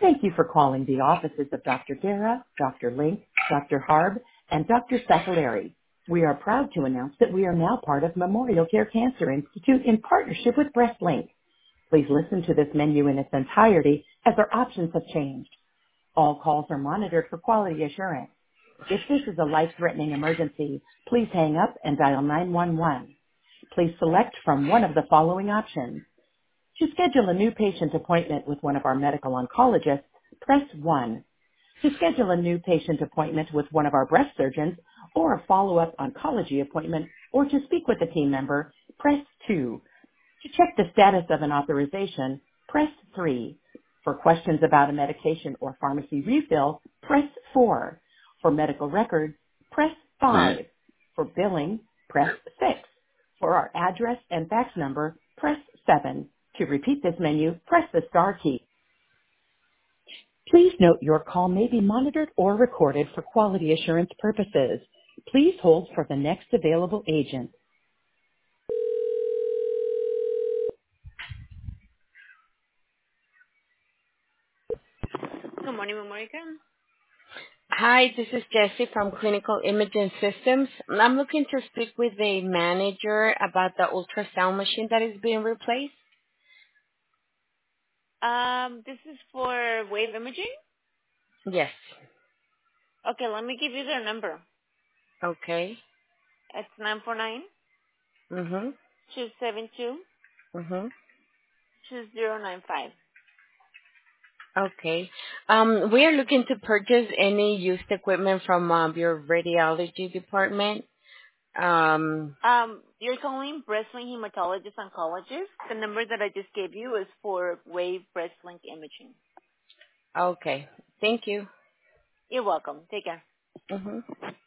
Thank you for calling the offices of Dr. Guerra, Dr. Link, Dr. Harb, and Dr. Sefalari. We are proud to announce that we are now part of Memorial Care Cancer Institute in partnership with BreastLink. Please listen to this menu in its entirety as our options have changed. All calls are monitored for quality assurance. If this is a life-threatening emergency, please hang up and dial 911. Please select from one of the following options. To schedule a new patient appointment with one of our medical oncologists, press 1. To schedule a new patient appointment with one of our breast surgeons or a follow-up oncology appointment or to speak with a team member, press 2. To check the status of an authorization, press 3. For questions about a medication or pharmacy refill, press 4. For medical records, press 5. For billing, press 6. For our address and fax number, press 7. To repeat this menu, press the star key. Please note your call may be monitored or recorded for quality assurance purposes. Please hold for the next available agent. Good morning, Memorica. Hi, this is Jessie from Clinical Imaging Systems. I'm looking to speak with the manager about the ultrasound machine that is being replaced. This is for wave imaging? Yes. Okay, let me give you their number. Okay. It's 949 Mhm. 272 Mhm. 2095. Okay. We are looking to purchase any used equipment from your radiology department. You're calling Breastlink Hematologist Oncologist. The number that I just gave you is for wave Breastlink imaging. Okay. Thank you. You're welcome. Take care. Mhm.